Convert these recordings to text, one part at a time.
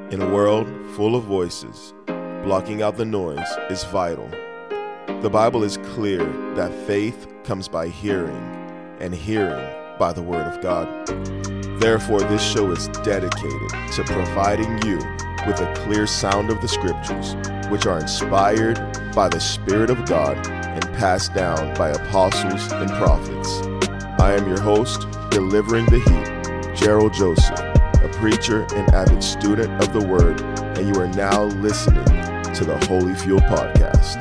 In a world full of voices, blocking out the noise is vital. The Bible is clear that faith comes by hearing, and hearing by the Word of God. Therefore, this show is dedicated to providing you with a clear sound of the Scriptures, which are inspired by the Spirit of God and passed down by apostles and prophets. I am your host, Delivering the Heat, Gerald Joseph, a preacher and avid student of the Word, and you are now listening to the Holy Fuel Podcast.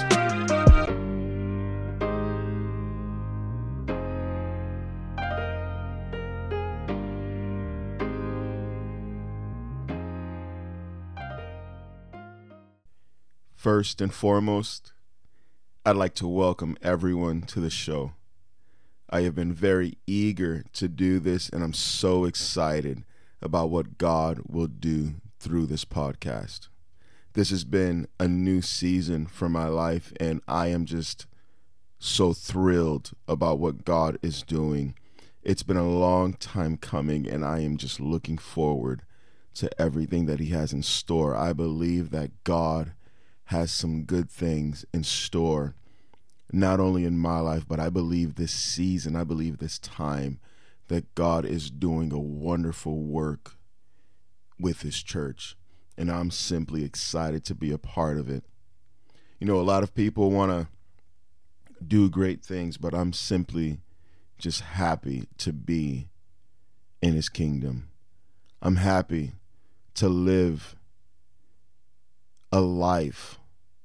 First and foremost, I'd like to welcome everyone to the show. I have been very eager to do this, and I'm so excited about what God will do through this podcast. This has been a new season for my life, and I am just so thrilled about what God is doing. It's been a long time coming, and I am just looking forward to everything that He has in store. I believe that God has some good things in store, not only in my life, but I believe this season, I believe this time, that God is doing a wonderful work with His church, and I'm simply excited to be a part of it. You know, a lot of people want to do great things, but I'm simply just happy to be in His kingdom. I'm happy to live a life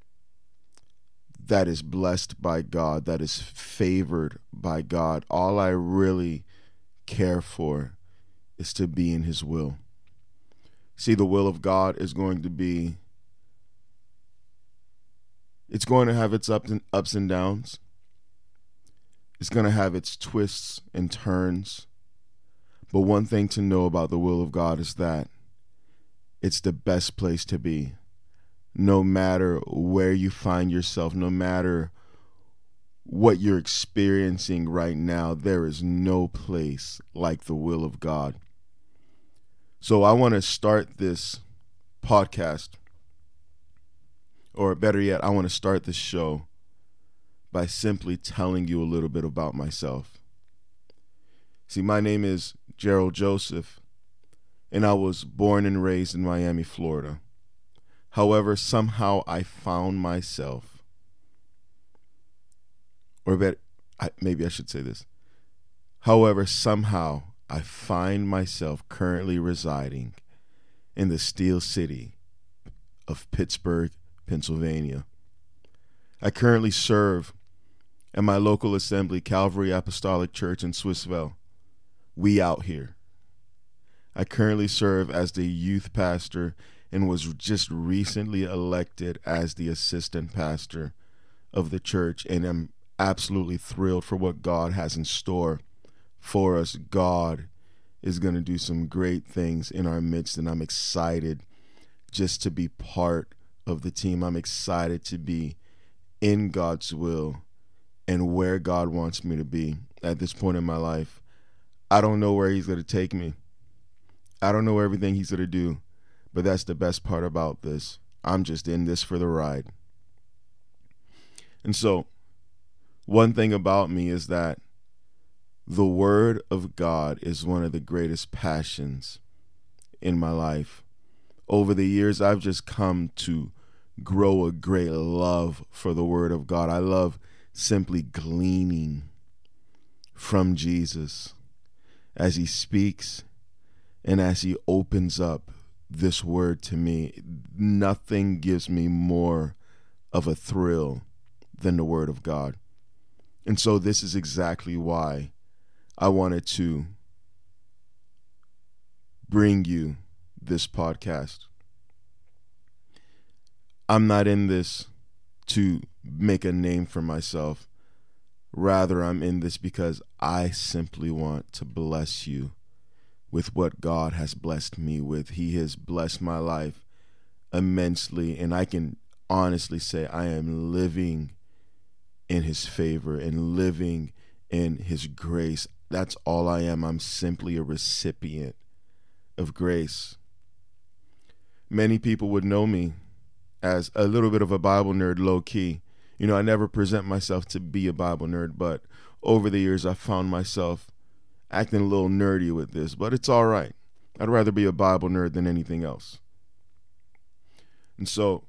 that is blessed by God, that is favored by God. All I really care for is to be in His will. See, the will of God is going to be, it's going to have its ups and downs. It's going to have its twists and turns. But one thing to know about the will of God is that it's the best place to be. No matter where you find yourself, no matter what you're experiencing right now, there is no place like the will of God. So I want to start this podcast, or better yet, I want to start this show by simply telling you a little bit about myself. See, my name is Gerald Joseph, and I was born and raised in Miami, Florida. However, somehow I found myself, maybe I should say this. However, somehow I find myself currently residing in the Steel City of Pittsburgh, Pennsylvania. I currently serve at my local assembly, Calvary Apostolic Church in Swissvale. We out here. I currently serve as the youth pastor and was just recently elected as the assistant pastor of the church, and I'm absolutely thrilled for what God has in store for us. God is going to do some great things in our midst, and I'm excited just to be part of the team. I'm excited to be in God's will and where God wants me to be at this point in my life. I don't know where He's going to take me. I don't know everything He's going to do. But that's the best part about this. I'm just in this for the ride. And so, one thing about me is that the Word of God is one of the greatest passions in my life. Over the years, I've just come to grow a great love for the Word of God. I love simply gleaning from Jesus as He speaks and as He opens up this word to me. Nothing gives me more of a thrill than the Word of God. And so this is exactly why I wanted to bring you this podcast. I'm not in this to make a name for myself. Rather, I'm in this because I simply want to bless you with what God has blessed me with. He has blessed my life immensely, and I can honestly say I am living in His favor and living in His grace. That's all I am. I'm simply a recipient of grace. Many people would know me as a little bit of a Bible nerd, low key. I never present myself to be a Bible nerd, but over the years I found myself acting a little nerdy with this, but it's all right. I'd rather be a Bible nerd than anything else. And so,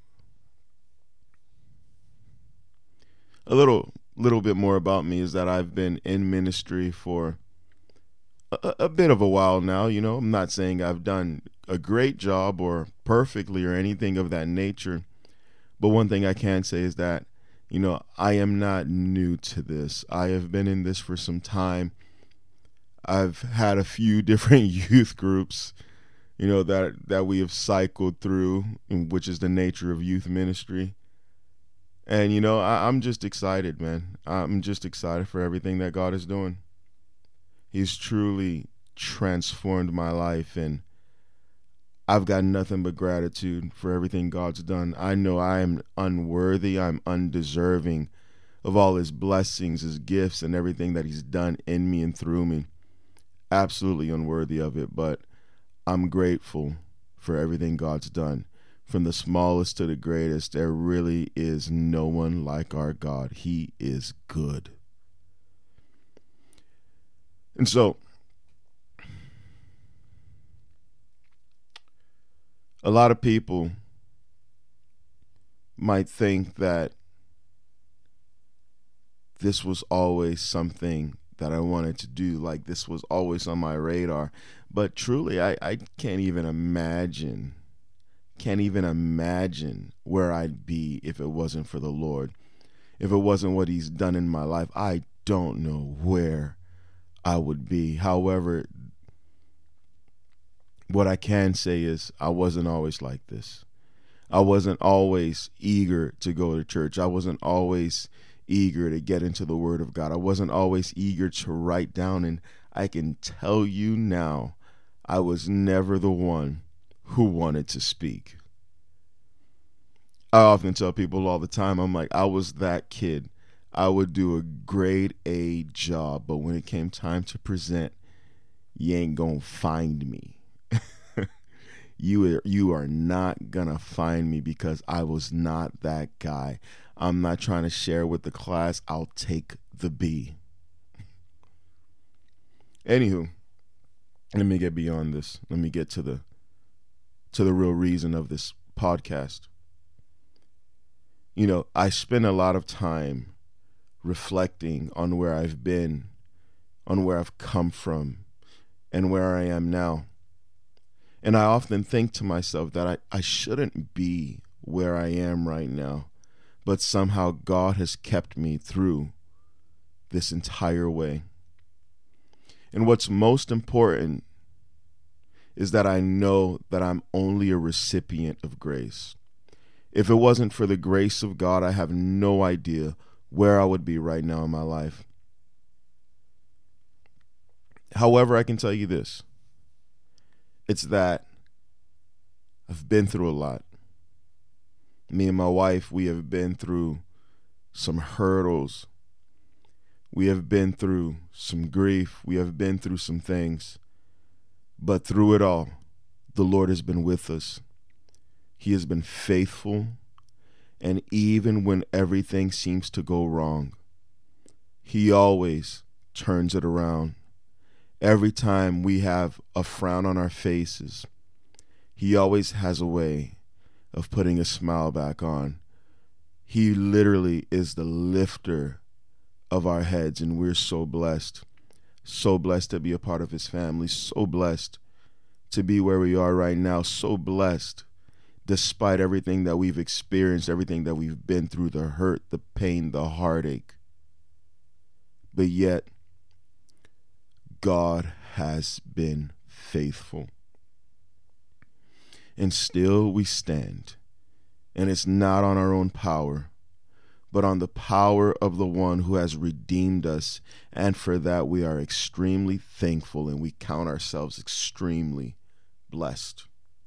a little bit more about me is that I've been in ministry for a bit of a while now. I'm not saying I've done a great job or perfectly or anything of that nature, but one thing I can say is that I am not new to this. I have been in this for some time. I've had a few different youth groups that we have cycled through, which is the nature of youth ministry. And I'm just excited, man. I'm just excited for everything that God is doing. He's truly transformed my life, and I've got nothing but gratitude for everything God's done. I know I am unworthy, I'm undeserving of all his blessings, his gifts, and everything that he's done in me and through me. Absolutely unworthy of it, but I'm grateful for everything God's done. From the smallest to the greatest, there really is no one like our God. He is good. And so, a lot of people might think that this was always something that I wanted to do, like this was always on my radar. But truly, I can't even imagine where I'd be if it wasn't for the Lord. If it wasn't what he's done in my life, I don't know where I would be. However, what I can say is I wasn't always like this. I wasn't always eager to go to church. I wasn't always eager to get into the Word of God. I wasn't always eager to write down. And I can tell you now, I was never the one who wanted to speak. I often tell people all the time, I'm like, I was that kid. I would do a grade A job, but when it came time to present, you ain't gonna find me. You are not gonna find me because I was not that guy. I'm not trying to share with the class. I'll take the B. Anywho, let me get beyond this. Let me get to the real reason of this podcast. I spend a lot of time reflecting on where I've been, on where I've come from, and where I am now. And I often think to myself that I shouldn't be where I am right now, but somehow God has kept me through this entire way. And what's most important is that I know that I'm only a recipient of grace. If it wasn't for the grace of God, I have no idea where I would be right now in my life. However, I can tell you this. It's that I've been through a lot. Me and my wife, we have been through some hurdles. We have been through some grief. We have been through some things. But through it all, the Lord has been with us. He has been faithful. And even when everything seems to go wrong, he always turns it around. Every time we have a frown on our faces, he always has a way of putting a smile back on. He literally is the lifter of our heads, and we're so blessed to be a part of his family, so blessed to be where we are right now, so blessed despite everything that we've experienced, everything that we've been through, the hurt, the pain, the heartache. But yet, God has been faithful. And still we stand. And it's not on our own power, but on the power of the one who has redeemed us. And for that we are extremely thankful, and we count ourselves extremely blessed.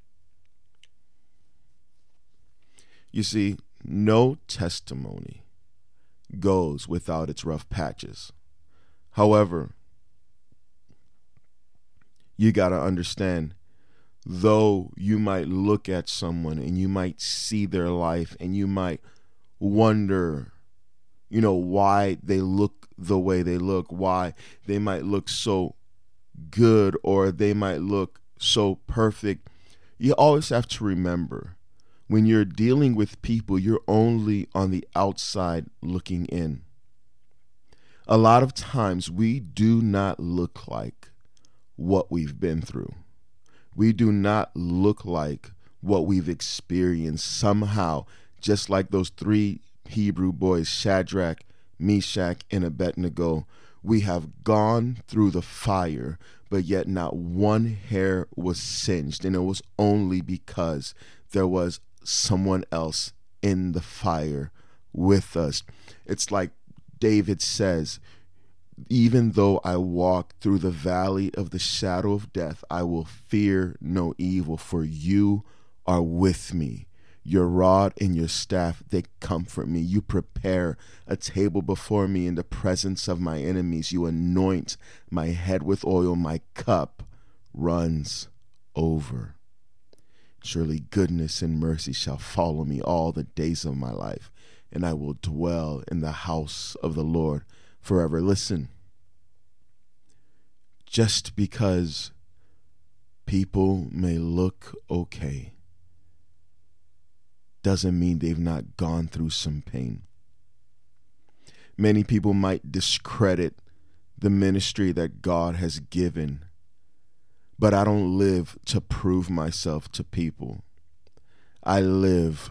You see, no testimony goes without its rough patches. However, you got to understand, though you might look at someone and you might see their life and you might wonder, why they look the way they look, why they might look so good or they might look so perfect, you always have to remember, when you're dealing with people, you're only on the outside looking in. A lot of times we do not look like what we've been through. We do not look like what we've experienced. Somehow, just like those three Hebrew boys, Shadrach, Meshach, and Abednego, we have gone through the fire, but yet not one hair was singed. And it was only because there was someone else in the fire with us. It's like David says, even though I walk through the valley of the shadow of death, I will fear no evil, for you are with me. Your rod and your staff, they comfort me. You prepare a table before me in the presence of my enemies. You anoint my head with oil. My cup runs over. Surely goodness and mercy shall follow me all the days of my life, and I will dwell in the house of the Lord forever. Listen, just because people may look okay doesn't mean they've not gone through some pain. Many people might discredit the ministry that God has given, but I don't live to prove myself to people. I live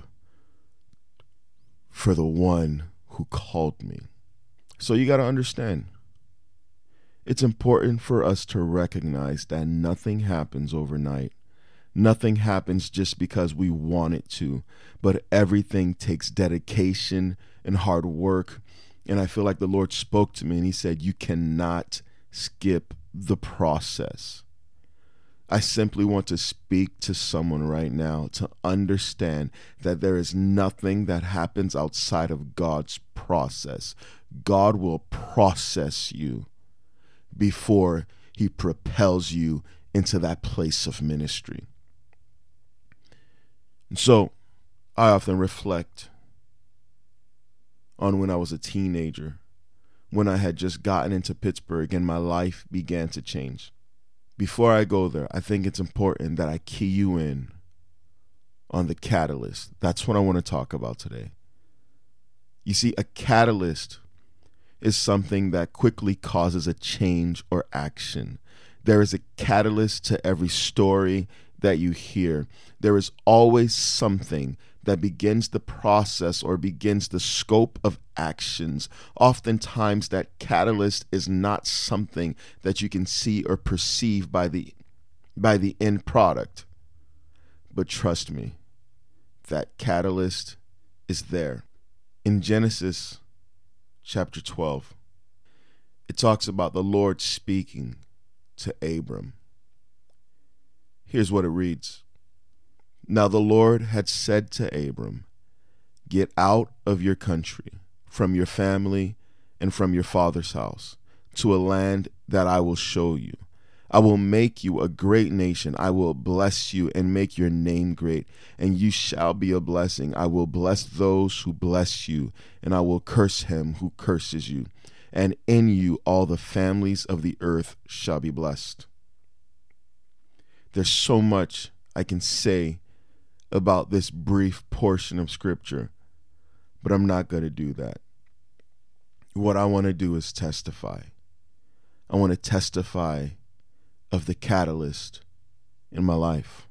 for the one who called me. So you got to understand, it's important for us to recognize that nothing happens overnight. Nothing happens just because we want it to, but everything takes dedication and hard work. And I feel like the Lord spoke to me and he said, you cannot skip the process. I simply want to speak to someone right now to understand that there is nothing that happens outside of God's process. God will process you before he propels you into that place of ministry. And so I often reflect on when I was a teenager, when I had just gotten into Pittsburgh and my life began to change. Before I go there, I think it's important that I key you in on the catalyst. That's what I want to talk about today. You see, a catalyst is something that quickly causes a change or action. There is a catalyst to every story that you hear. There is always something that begins the process or begins the scope of actions. Oftentimes that catalyst is not something that you can see or perceive by the end product. But trust me, that catalyst is there. In Genesis chapter 12, it talks about the Lord speaking to Abram. Here's what it reads. Now the Lord had said to Abram, get out of your country, from your family, and from your father's house, to a land that I will show you. I will make you a great nation. I will bless you and make your name great, and you shall be a blessing. I will bless those who bless you, and I will curse him who curses you. And in you all the families of the earth shall be blessed. There's so much I can say about this brief portion of scripture, but I'm not going to do that. What I want to do is testify. I want to testify of the catalyst in my life.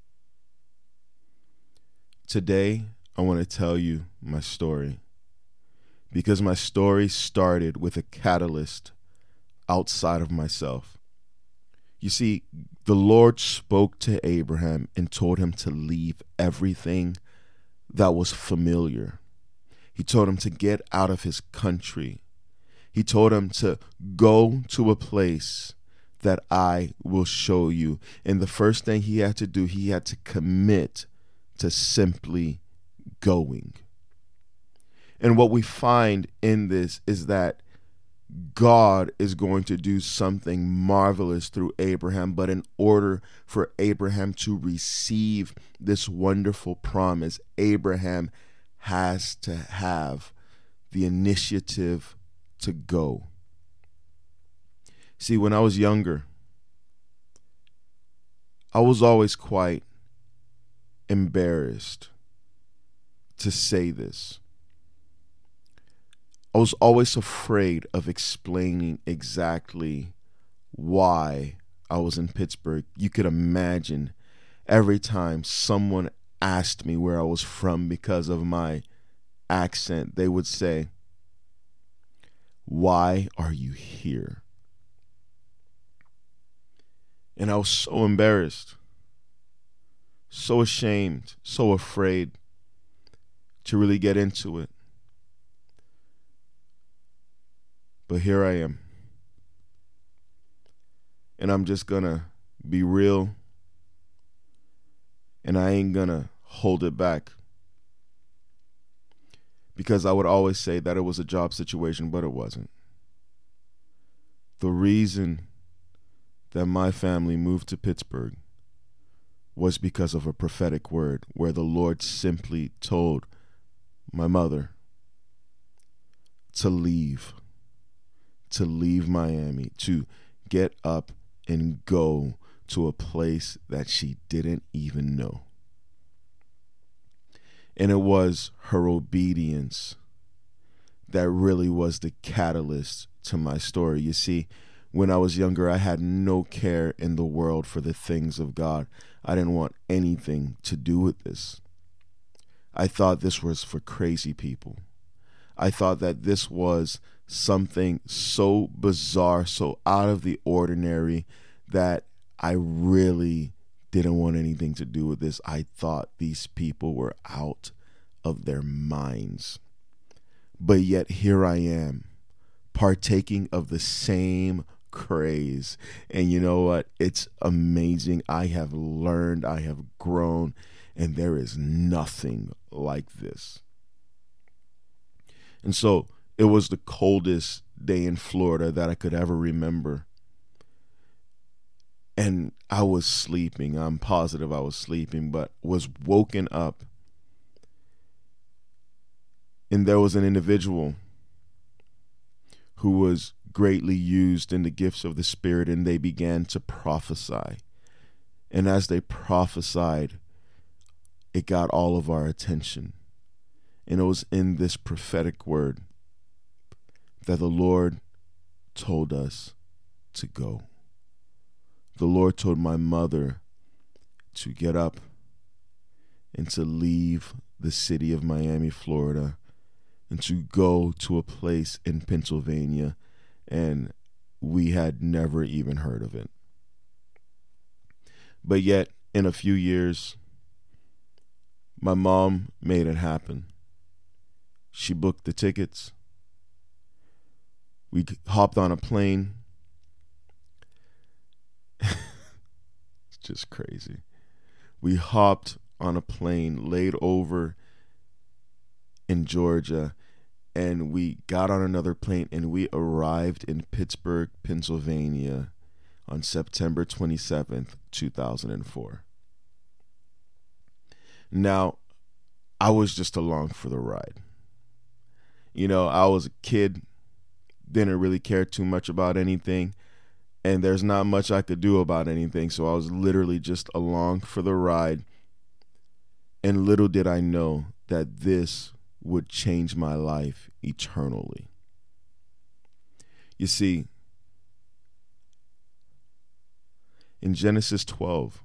Today, I want to tell you my story, because my story started with a catalyst outside of myself. You see, the Lord spoke to Abraham and told him to leave everything that was familiar. He told him to get out of his country. He told him to go to a place that I will show you. And the first thing he had to do, he had to commit to simply going. And what we find in this is that God is going to do something marvelous through Abraham. But in order for Abraham to receive this wonderful promise, Abraham has to have the initiative to go. See, when I was younger, I was always quite embarrassed to say this. I was always afraid of explaining exactly why I was in Pittsburgh. You could imagine every time someone asked me where I was from because of my accent, they would say, "Why are you here?" And I was so embarrassed, so ashamed, so afraid to really get into it. But here I am. And I'm just gonna be real. And I ain't gonna hold it back. Because I would always say that it was a job situation, but it wasn't. The reason that my family moved to Pittsburgh was because of a prophetic word where the Lord simply told my mother to leave Miami, to get up and go to a place that she didn't even know. And it was her obedience that really was the catalyst to my story. You see, when I was younger, I had no care in the world for the things of God. I didn't want anything to do with this. I thought this was for crazy people. I thought that this was something so bizarre, so out of the ordinary, that I really didn't want anything to do with this. I thought these people were out of their minds. But yet here I am, partaking of the same craze. And you know what? It's amazing. I have learned, I have grown, and there is nothing like this. And so it was the coldest day in Florida that I could ever remember. And I was sleeping. I'm positive I was sleeping, but was woken up. And there was an individual who was greatly used in the gifts of the Spirit, and they began to prophesy. And as they prophesied, it got all of our attention. And it was in this prophetic word that the Lord told us to go. The Lord told my mother to get up and to leave the city of Miami, Florida, and to go to a place in Pennsylvania, and we had never even heard of it. But yet, in a few years, my mom made it happen. She booked the tickets. We hopped on a plane. It's just crazy. We hopped on a plane, laid over in Georgia, and we got on another plane, and we arrived in Pittsburgh, Pennsylvania on September 27th, 2004. Now, I was just along for the ride. You know, I was a kid, didn't really care too much about anything, and there's not much I could do about anything, so I was literally just along for the ride. And little did I know that this would change my life eternally. You see, in Genesis 12,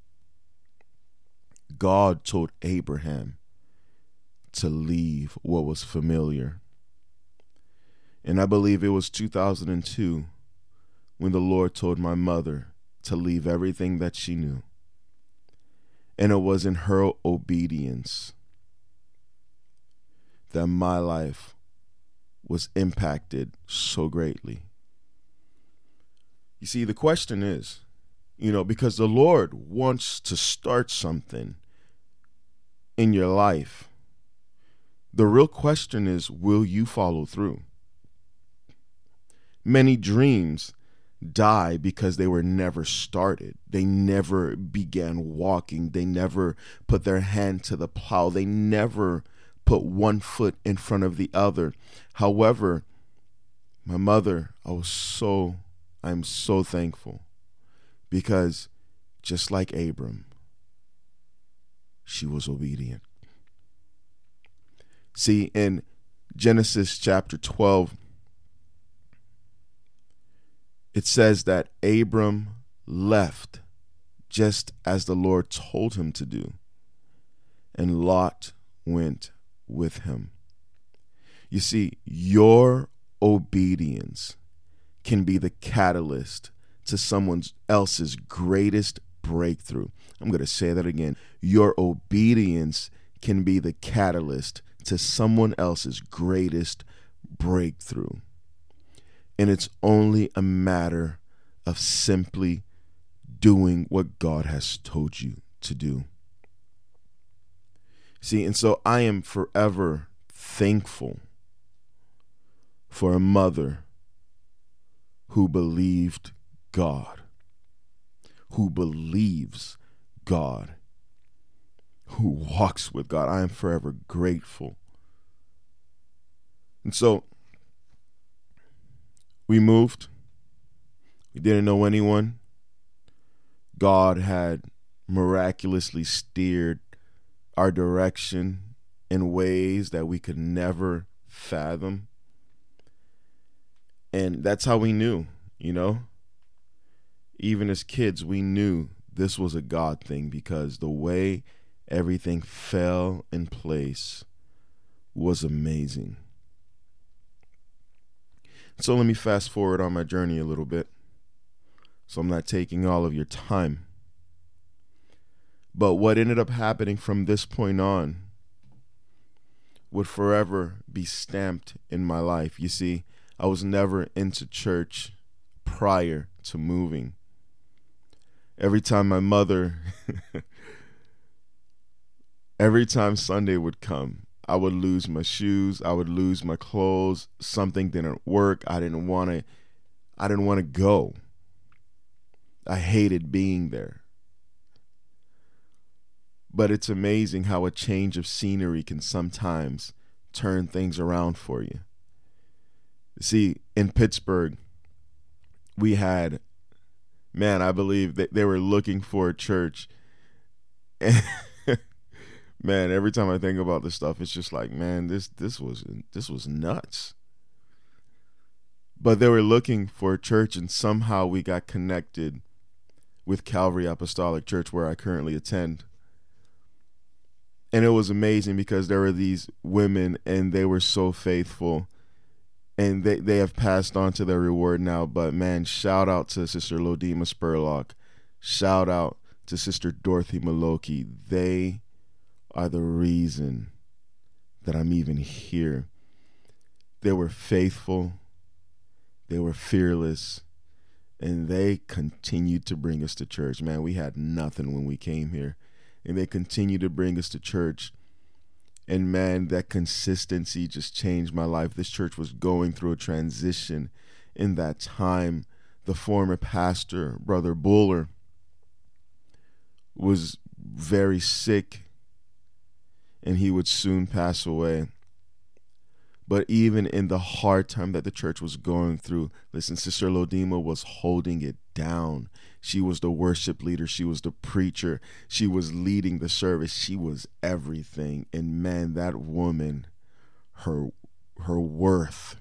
God told Abraham to leave what was familiar. And I believe it was 2002 when the Lord told my mother to leave everything that she knew. And it was in her obedience that my life was impacted so greatly. You see, the question is, because the Lord wants to start something in your life, the real question is, will you follow through? Many dreams die because they were never started. They never began walking. They never put their hand to the plow. They never put one foot in front of the other. However, my mother, I'm so thankful, because just like Abram, she was obedient. See, in Genesis chapter 12, it says that Abram left just as the Lord told him to do, and Lot went with him. You see, your obedience can be the catalyst to someone else's greatest breakthrough. I'm going to say that again. Your obedience can be the catalyst to someone else's greatest breakthrough. And it's only a matter of simply doing what God has told you to do. See, and so I am forever thankful for a mother who believed God, who believes God, who walks with God. I am forever grateful. And so we moved. We didn't know anyone. God had miraculously steered our direction in ways that we could never fathom. And that's how we knew, even as kids, we knew this was a God thing, because the way everything fell in place was amazing. So let me fast forward on my journey a little bit, so I'm not taking all of your time. But what ended up happening from this point on would forever be stamped in my life. You see, I was never into church prior to moving. Every time my mother, every time Sunday would come, I would lose my shoes. I would lose my clothes. Something didn't work. I didn't want to go. I hated being there. But it's amazing how a change of scenery can sometimes turn things around for you. See, in Pittsburgh, we had, I believe that they were looking for a church. And man, every time I think about this stuff, it's just like, man, this was nuts. But they were looking for a church, and somehow we got connected with Calvary Apostolic Church, where I currently attend. And it was amazing because there were these women, and they were so faithful, and they have passed on to their reward now. But man, shout out to Sister Lodima Spurlock. Shout out to Sister Dorothy Maloki. They are the reason that I'm even here. They were faithful. They were fearless. And they continued to bring us to church. Man, we had nothing when we came here. And they continue to bring us to church. And man, that consistency just changed my life. This church was going through a transition in that time. The former pastor, Brother Buller, was very sick, and he would soon pass away. But even in the hard time that the church was going through, listen, Sister Lodima was holding it down. She was the worship leader. She was the preacher. She was leading the service. She was everything. And man, that woman, her worth,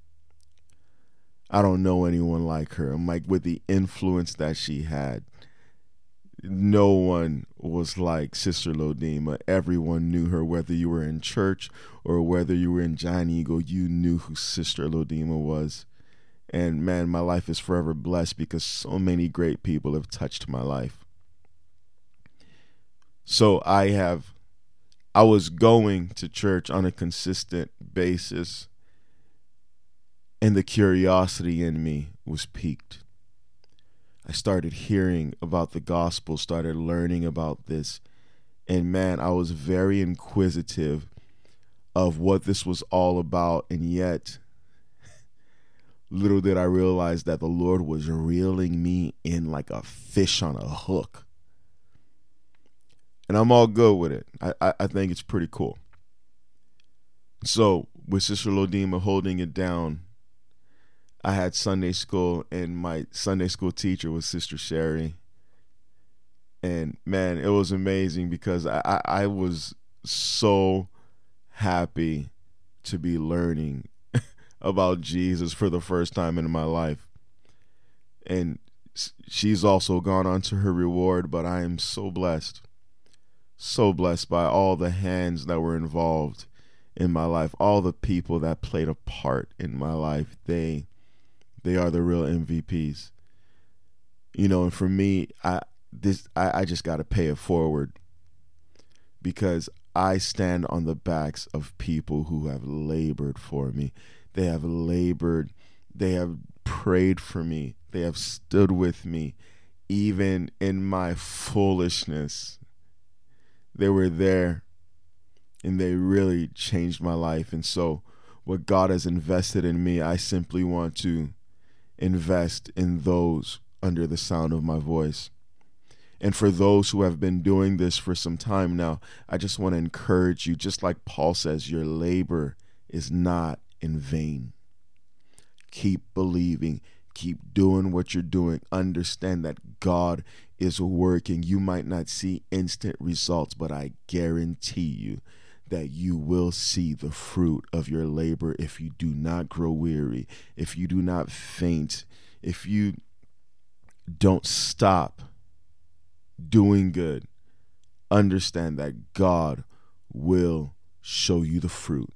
I don't know anyone like her. I'm like, with the influence that she had, no one was like Sister Lodima. Everyone knew her, whether you were in church or whether you were in Giant Eagle, you knew who Sister Lodima was. And man, my life is forever blessed because so many great people have touched my life. So I was going to church on a consistent basis, and the curiosity in me was piqued. I started hearing about the gospel, started learning about this. And man, I was very inquisitive of what this was all about. And yet, little did I realize that the Lord was reeling me in like a fish on a hook. And I'm all good with it. I think it's pretty cool. So with Sister Lodima holding it down, I had Sunday school, and my Sunday school teacher was Sister Sherry. And man, it was amazing because I was so happy to be learning about Jesus for the first time in my life. And she's also gone on to her reward, but I am so blessed by all the hands that were involved in my life, all the people that played a part in my life. They are the real MVPs. And for me, I just got to pay it forward, because I stand on the backs of people who have labored for me. They have labored. They have prayed for me. They have stood with me, even in my foolishness. They were there, and they really changed my life. And so what God has invested in me, I simply want to invest in those under the sound of my voice. And for those who have been doing this for some time now, I just want to encourage you, just like Paul says, your labor is not in vain. Keep believing. Keep doing what you're doing. Understand that God is working. You might not see instant results, but I guarantee you that you will see the fruit of your labor if you do not grow weary, if you do not faint, if you don't stop doing good. Understand that God will show you the fruit.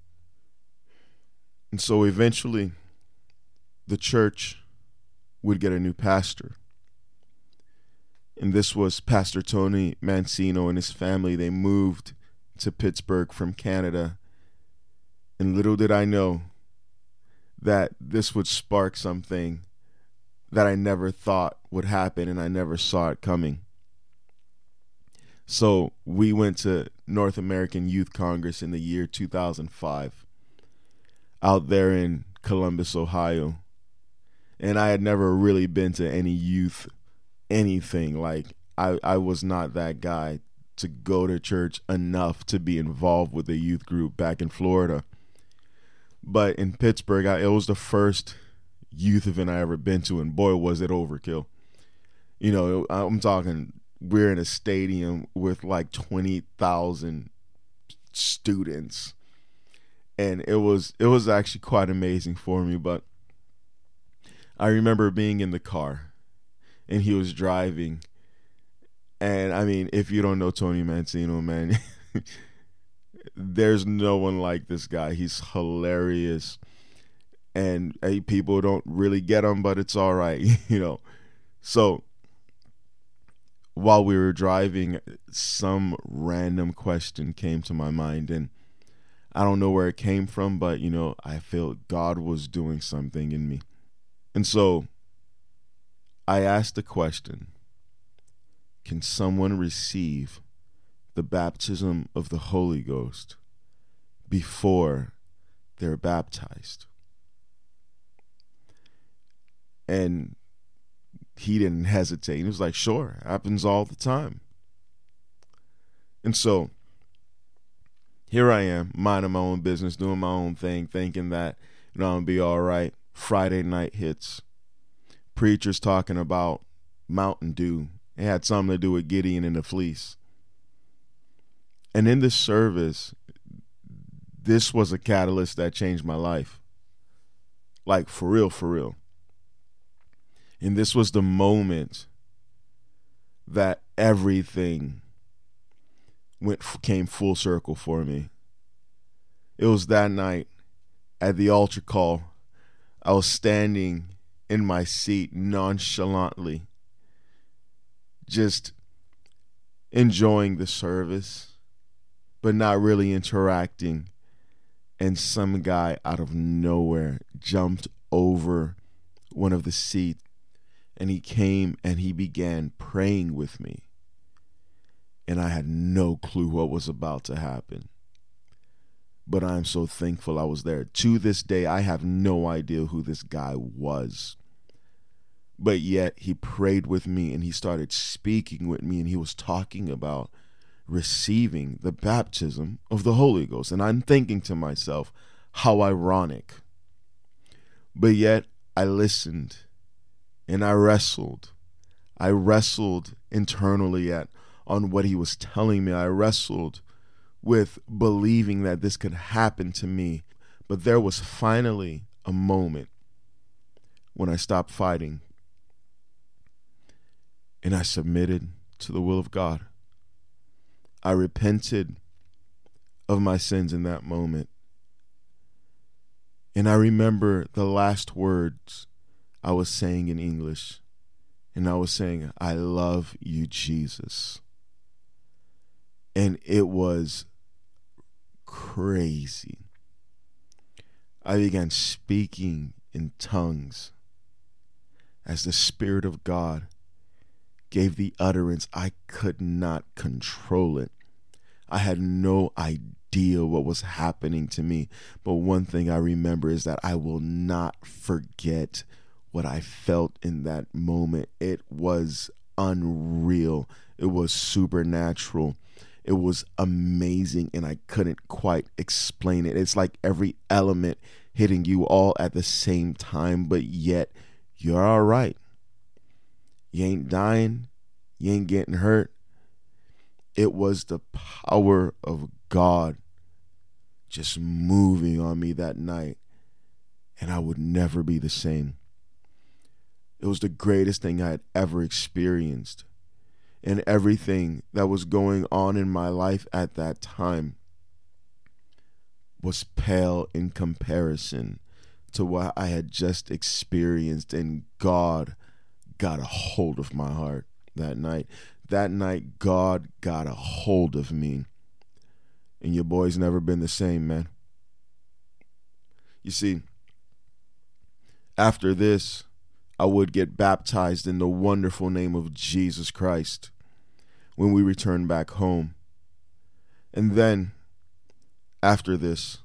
And so eventually the church would get a new pastor. And this was Pastor Tony Mancino and his family. They moved to Pittsburgh from Canada. And little did I know that this would spark something that I never thought would happen, and I never saw it coming. So we went to North American Youth Congress in the year 2005 out there in Columbus, Ohio. And I had never really been to any youth anything. Like I was not that guy to go to church enough to be involved with a youth group back in Florida. But in Pittsburgh, it was the first youth event I ever been to, and boy, was it overkill. I'm talking, we're in a stadium with like 20,000 students, and it was actually quite amazing for me. But I remember being in the car, and he was driving, and I mean, if you don't know Tony Mancino, man, there's no one like this guy. He's hilarious, and people don't really get him, but it's all right, So while we were driving, some random question came to my mind, and I don't know where it came from, but I felt God was doing something in me. And so I asked the question, can someone receive the baptism of the Holy Ghost before they're baptized? And he didn't hesitate. He was like, sure, happens all the time. And so here I am, minding my own business, doing my own thing, thinking that I'm going to be all right. Friday night hits. Preachers talking about Mountain Dew. It had something to do with Gideon and the fleece. And in this service, this was a catalyst that changed my life. Like, for real, for real. And this was the moment that everything came full circle for me. It was that night at the altar call. I was standing in my seat nonchalantly, just enjoying the service, but not really interacting. And some guy out of nowhere jumped over one of the seats, and he came and he began praying with me. And I had no clue what was about to happen. but I'm so thankful I was there. To this day, I have no idea who this guy was. But yet he prayed with me and he started speaking with me, and he was talking about receiving the baptism of the Holy Ghost. And I'm thinking to myself, how ironic. But yet I listened and I wrestled. I wrestled internally on what he was telling me. I wrestled with believing that this could happen to me. But there was finally a moment when I stopped fighting and I submitted to the will of God. I repented of my sins in that moment. And I remember the last words I was saying in English. And I was saying, I love you, Jesus. And it was crazy. I began speaking in tongues as the Spirit of God gave the utterance. I could not control it. I had no idea what was happening to me. But one thing I remember is that I will not forget what I felt in that moment. It was unreal. It was supernatural. It was amazing, and I couldn't quite explain it. It's like every element hitting you all at the same time, but yet you're all right. You ain't dying. You ain't getting hurt. It was the power of God just moving on me that night, and I would never be the same. It was the greatest thing I had ever experienced. And everything that was going on in my life at that time was pale in comparison to what I had just experienced. And God got a hold of my heart that night. That night, God got a hold of me. And your boy's never been the same, man. You see, after this, I would get baptized in the wonderful name of Jesus Christ when we returned back home. And then, after this,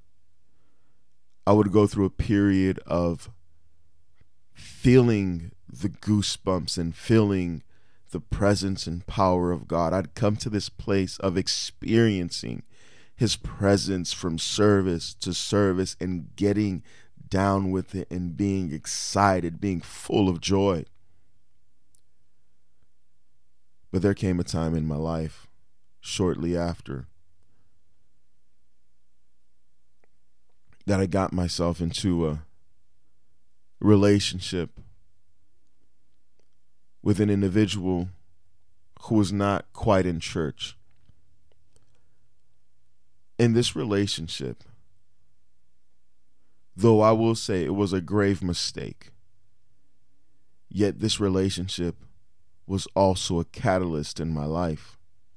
I would go through a period of feeling the goosebumps and feeling the presence and power of God. I'd come to this place of experiencing His presence from service to service and getting down with it and being excited, being full of joy. But there came a time in my life shortly after that I got myself into a relationship with an individual who was not quite in church. In this relationship, though I will say it was a grave mistake, yet this relationship was also a catalyst in my life.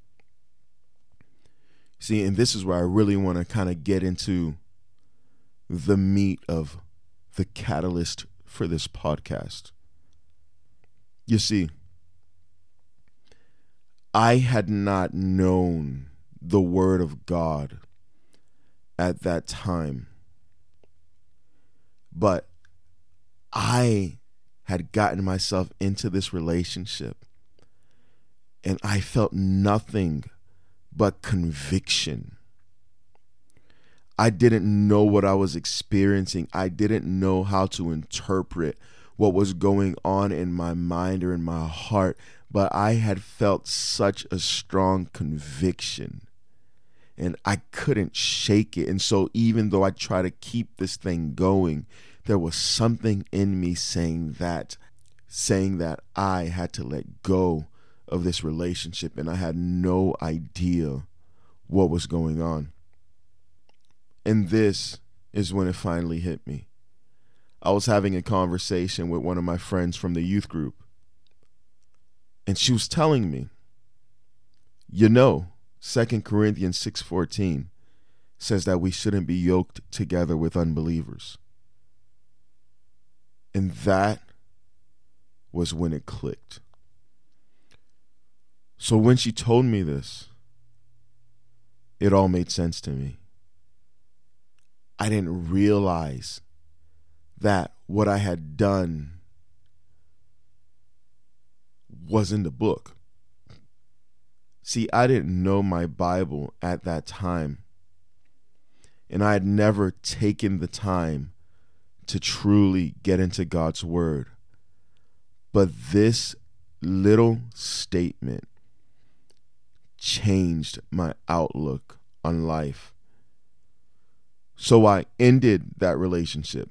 See, and this is where I really want to kind of get into the meat of the catalyst for this podcast. You see, I had not known the Word of God at that time, but I had gotten myself into this relationship and I felt nothing but conviction. I didn't know what I was experiencing. I didn't know how to interpret what was going on in my mind or in my heart, but I had felt such a strong conviction and I couldn't shake it. And so even though I try to keep this thing going, there was something in me saying that I had to let go of this relationship, and I had no idea what was going on. And this is when it finally hit me. I was having a conversation with one of my friends from the youth group, and she was telling me, 2 Corinthians 6:14 says that we shouldn't be yoked together with unbelievers. And that was when it clicked. So when she told me this, it all made sense to me. I didn't realize that what I had done was in the book. See, I didn't know my Bible at that time, and I had never taken the time to truly get into God's word. But this little statement changed my outlook on life. So I ended that relationship.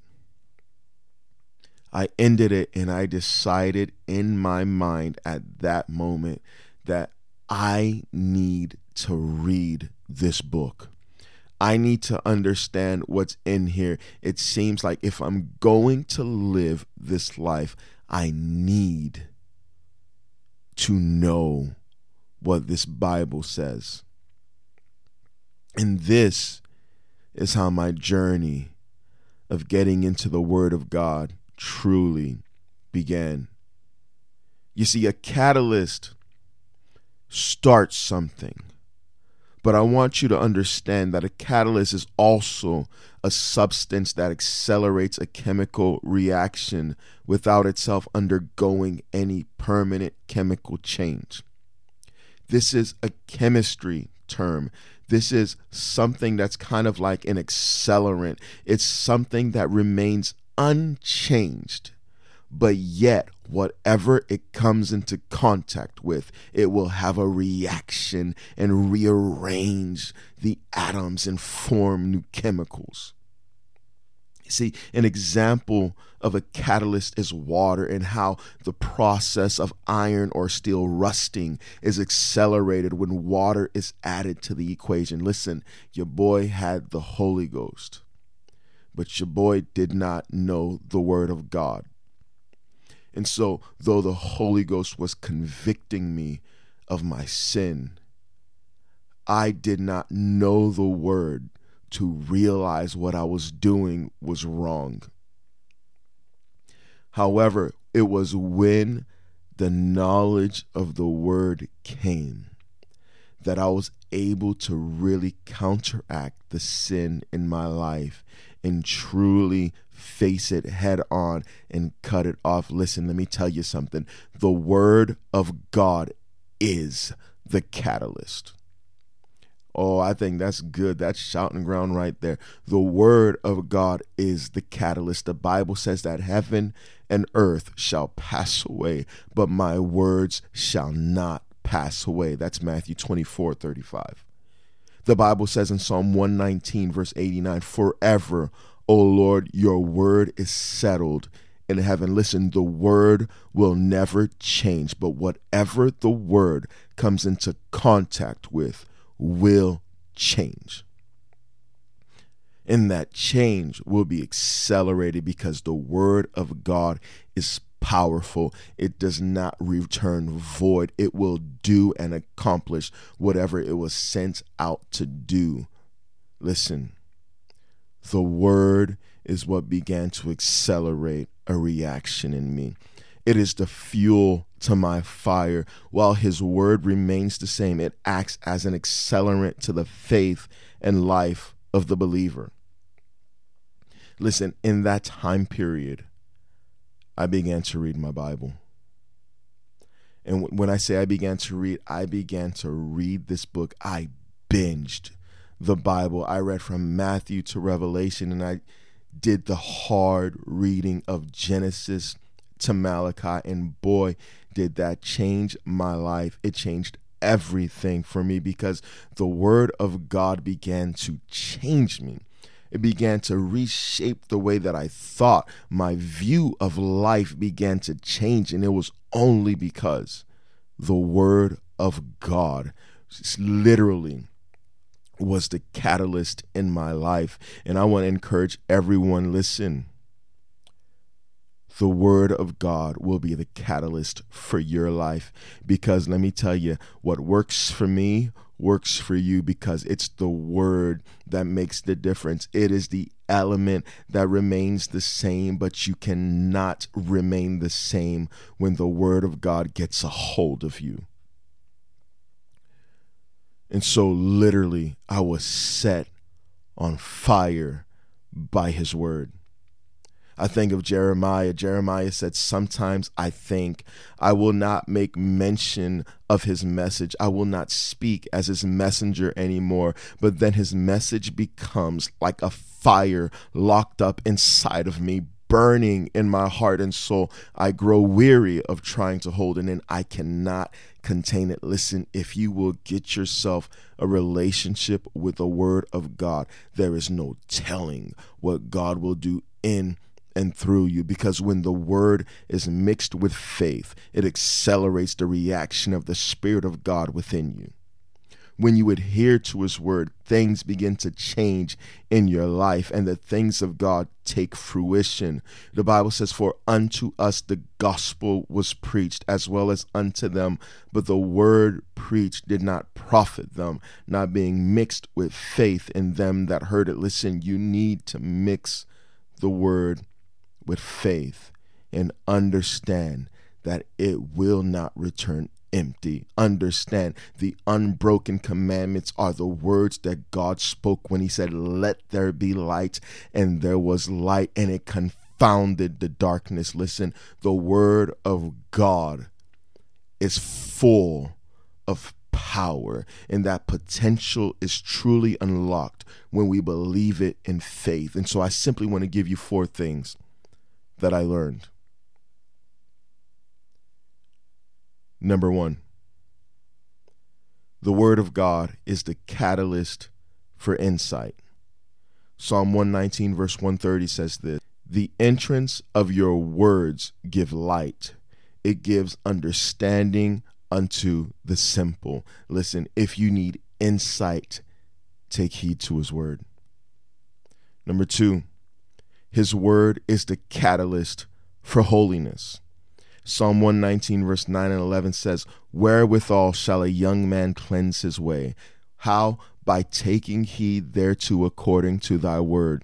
I ended it, and I decided in my mind at that moment that I need to read this book. I need to understand what's in here. It seems like if I'm going to live this life, I need to know what this Bible says. And this is how my journey of getting into the Word of God truly began. You see, a catalyst starts something, but I want you to understand that a catalyst is also a substance that accelerates a chemical reaction without itself undergoing any permanent chemical change. This is a chemistry term. This is something that's kind of like an accelerant. It's something that remains unchanged, but yet whatever it comes into contact with, it will have a reaction and rearrange the atoms and form new chemicals. See, an example of a catalyst is water, and how the process of iron or steel rusting is accelerated when water is added to the equation. Listen, your boy had the Holy Ghost, but your boy did not know the Word of God. And so, though the Holy Ghost was convicting me of my sin, I did not know the Word to realize what I was doing was wrong. However, it was when the knowledge of the Word came that I was able to really counteract the sin in my life and truly face it head on and cut it off. Listen, let me tell you something. The Word of God is the catalyst. Oh, I think that's good. That's shouting ground right there. The Word of God is the catalyst. The Bible says that heaven and earth shall pass away, but my words shall not pass away. That's Matthew 24:35. The Bible says in Psalm 119, verse 89, forever, O Lord, your word is settled in heaven. Listen, the word will never change, but whatever the word comes into contact with will change. And that change will be accelerated because the Word of God is powerful. It does not return void. It will do and accomplish whatever it was sent out to do. Listen, the Word is what began to accelerate a reaction in me. It is the fuel to my fire. While His word remains the same, it acts as an accelerant to the faith and life of the believer. Listen, in that time period, I began to read my Bible. And when I say I began to read this book. I binged the Bible. I read from Matthew to Revelation, and I did the hard reading of Genesis to Malachi, and boy, did that change my life. It changed everything for me because the Word of God began to change me. It began to reshape the way that I thought. My view of life began to change, and it was only because the Word of God literally was the catalyst in my life. And I want to encourage everyone, listen. The Word of God will be the catalyst for your life, because let me tell you, what works for me works for you, because it's the Word that makes the difference. It is the element that remains the same, but you cannot remain the same when the Word of God gets a hold of you. And so literally, I was set on fire by his word. I think of Jeremiah. Jeremiah said, sometimes I think I will not make mention of his message. I will not speak as his messenger anymore. But then his message becomes like a fire locked up inside of me, burning in my heart and soul. I grow weary of trying to hold it in. I cannot contain it. Listen, if you will get yourself a relationship with the word of God, there is no telling what God will do in and through you, because when the word is mixed with faith, it accelerates the reaction of the Spirit of God within you. When you adhere to his word, things begin to change in your life and the things of God take fruition. The Bible says, for unto us the gospel was preached as well as unto them, but the word preached did not profit them, not being mixed with faith in them that heard it. Listen, you need to mix the word with faith and understand that it will not return empty. Understand the unbroken commandments are the words that God spoke when he said, let there be light, and there was light, and it confounded the darkness. Listen, the word of God is full of power, and that potential is truly unlocked when we believe it in faith. And so I simply want to give you 4 things that I learned. Number 1, the word of God is the catalyst for insight. Psalm 119 verse 130 says this, the entrance of your words give light. It gives understanding unto the simple. Listen, if you need insight, take heed to his word. Number 2, his word is the catalyst for holiness. Psalm 119 verse 9 and 11 says, wherewithal shall a young man cleanse his way? How? By taking heed thereto according to thy word.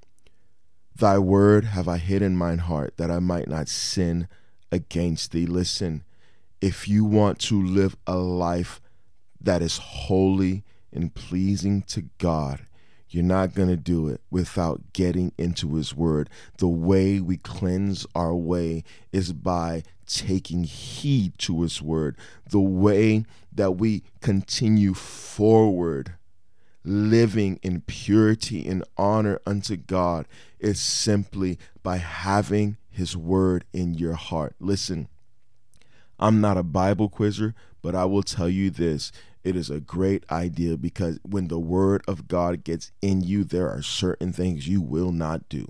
Thy word have I hid in mine heart, that I might not sin against thee. Listen, if you want to live a life that is holy and pleasing to God, you're not going to do it without getting into his word. The way we cleanse our way is by taking heed to his word. The way that we continue forward, living in purity and honor unto God, is simply by having his word in your heart. Listen, I'm not a Bible quizzer, but I will tell you this. It is a great idea, because when the word of God gets in you, there are certain things you will not do.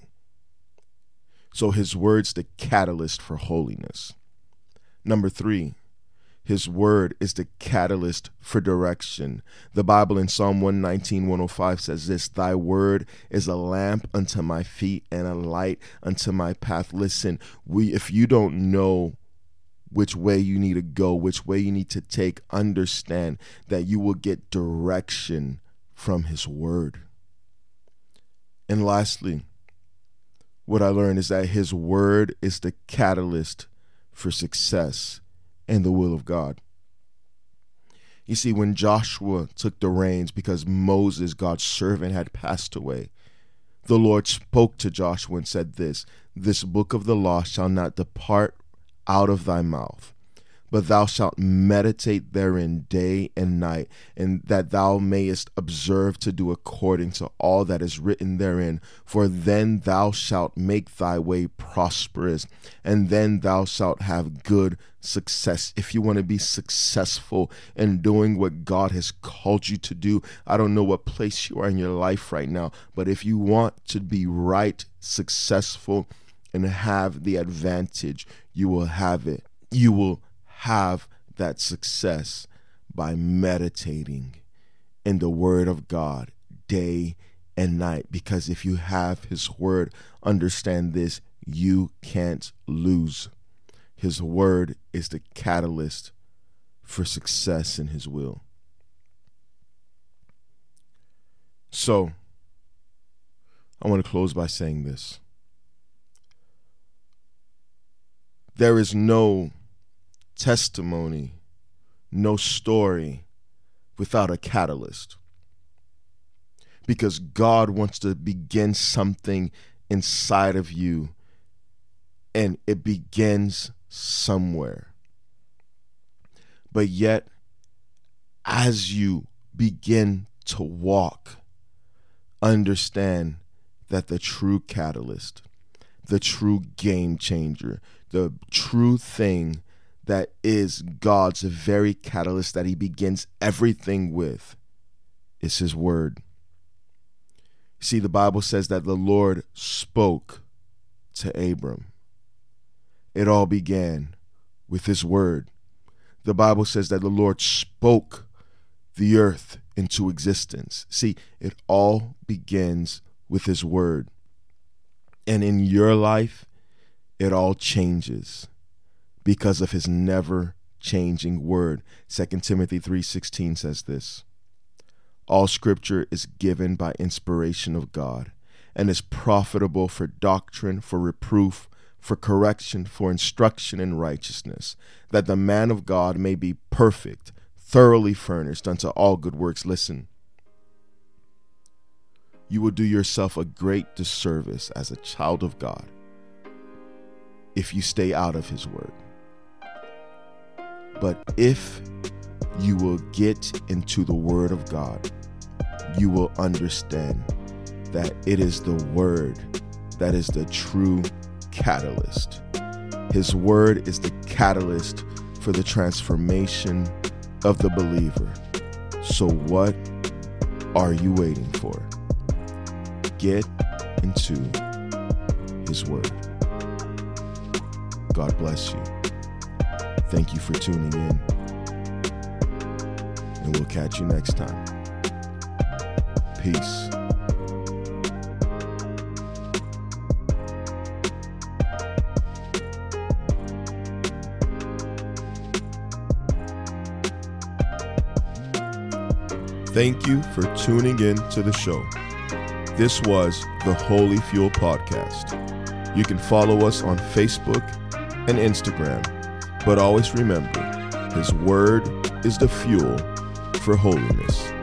So his word's the catalyst for holiness. Number 3, his word is the catalyst for direction. The Bible in Psalm 119:105 says this, thy word is a lamp unto my feet and a light unto my path. Listen, if you don't know which way you need to go, which way you need to take, understand that you will get direction from his word. And lastly, what I learned is that his word is the catalyst for success and the will of God. You see, when Joshua took the reins because Moses, God's servant, had passed away, the Lord spoke to Joshua and said this book of the law shall not depart out of thy mouth, but thou shalt meditate therein day and night, and that thou mayest observe to do according to all that is written therein. For then thou shalt make thy way prosperous, and then thou shalt have good success. If you want to be successful in doing what God has called you to do, I don't know what place you are in your life right now, but if you want to be right, successful, and have the advantage, you will have it. You will have that success by meditating in the word of God day and night. Because if you have his word, understand this, you can't lose. His word is the catalyst for success in his will. So, I want to close by saying this. There is no testimony, no story without a catalyst. because God wants to begin something inside of you, and it begins somewhere. But yet, as you begin to walk, understand that the true catalyst, the true game changer, the true thing that is God's very catalyst that he begins everything with is his word. See, the Bible says that the Lord spoke to Abram. It all began with his word. The Bible says that the Lord spoke the earth into existence. See, it all begins with his word. And in your life, it all changes because of his never changing word. 2 Timothy 3:16 says this: all scripture is given by inspiration of God and is profitable for doctrine, for reproof, for correction, for instruction in righteousness, that the man of God may be perfect, thoroughly furnished unto all good works. Listen, you will do yourself a great disservice as a child of God if you stay out of his word. But if you will get into the word of God, you will understand that it is the word that is the true catalyst. His word is the catalyst for the transformation of the believer. So what are you waiting for? Get into his word. God bless you. Thank you for tuning in, and we'll catch you next time. Peace. Thank you for tuning in to the show. This was the Holy Fuel Podcast. You can follow us on Facebook and Instagram, but always remember, his word is the fuel for holiness.